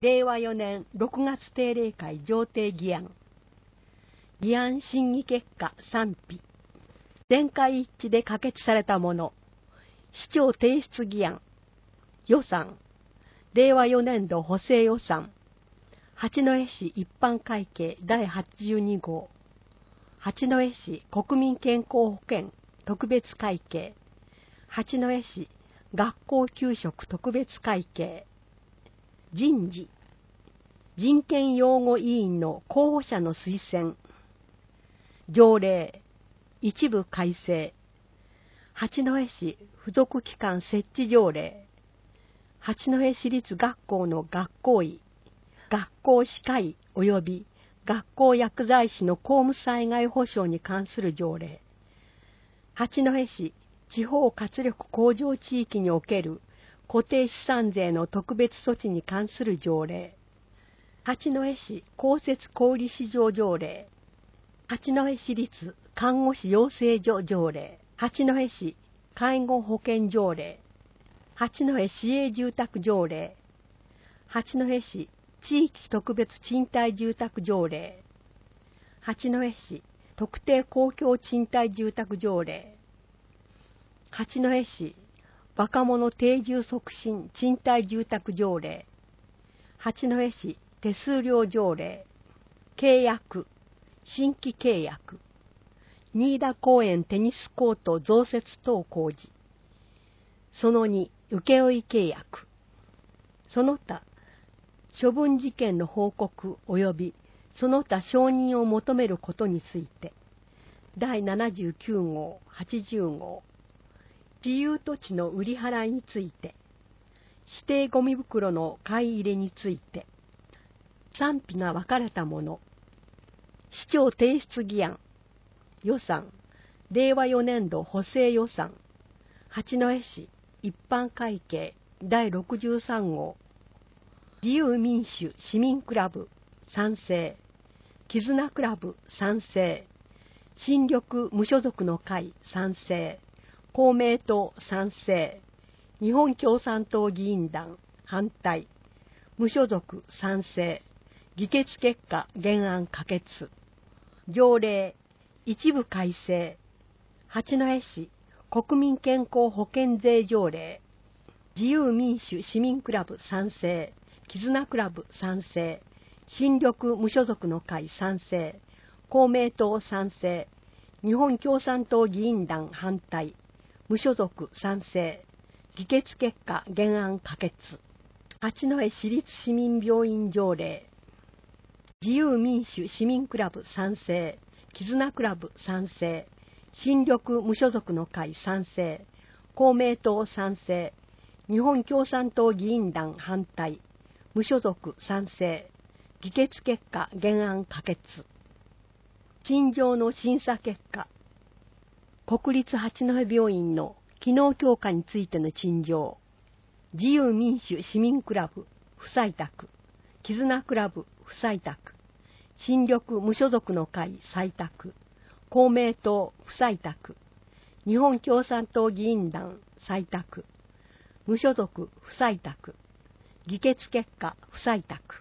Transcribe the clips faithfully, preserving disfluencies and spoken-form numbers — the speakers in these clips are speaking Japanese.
れいわよねんろくがつ定例会上呈議案。議案審議結果賛否。全会一致で可決されたもの。市長提出議案。予算。れいわよねんど補正予算。八戸市一般会計だいはちじゅうにごう。八戸市国民健康保険特別会計。八戸市学校給食特別会計。人事。人権擁護委員の候補者の推薦。条例。一部改正。八戸市附属機関設置条例。八戸市立学校の学校医、学校歯科医及び学校薬剤師の公務災害保障に関する条例。八戸市地方活力向上地域における固定資産税の特別措置に関する条例。八戸市公設小売市場条例。八戸市立看護師養成所条例。八戸市介護保険条例。八戸市営住宅条例。八戸市地域特別賃貸住宅条例。八戸市特定公共賃貸住宅条例。八戸市若者定住促進賃貸住宅条例。八戸市手数料条例。契約、新規契約。新田公園テニスコート増設等工事。そのに、請負契約。その他、処分事件の報告及びその他承認を求めることについて、だいななじゅうきゅうごう、はちじゅうごう、私有土地の売り払いについて、指定ゴミ袋の買い入れについて、賛否が分かれたもの。市長提出議案。予算。れいわよねんど補正予算。八戸市一般会計だいろくじゅうさんごう。自由民主市民クラブ賛成。絆クラブ賛成。新緑無所属の会賛成。公明党賛成。日本共産党議員団反対。無所属賛成。議決結果原案可決。条例一部改正。八戸市国民健康保険税条例。自由民主市民クラブ賛成。絆クラブ賛成。新緑無所属の会賛成。公明党賛成。日本共産党議員団反対。無所属賛成。議決結果原案可決。八戸市立市民病院条例。自由民主市民クラブ賛成。絆クラブ賛成。新緑無所属の会賛成。公明党賛成。日本共産党議員団反対。無所属賛成。議決結果原案可決。陳情の審査結果。国立八戸病院の機能強化についての陳情。自由民主市民クラブ不採択。絆クラブ不採択。新緑無所属の会採択。公明党不採択。日本共産党議員団採択。無所属不採択。議決結果不採択。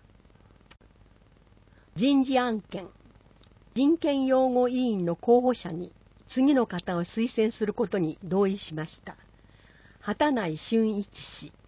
人事案件。人権擁護委員の候補者に次の方を推薦することに同意しました。畑内俊一氏、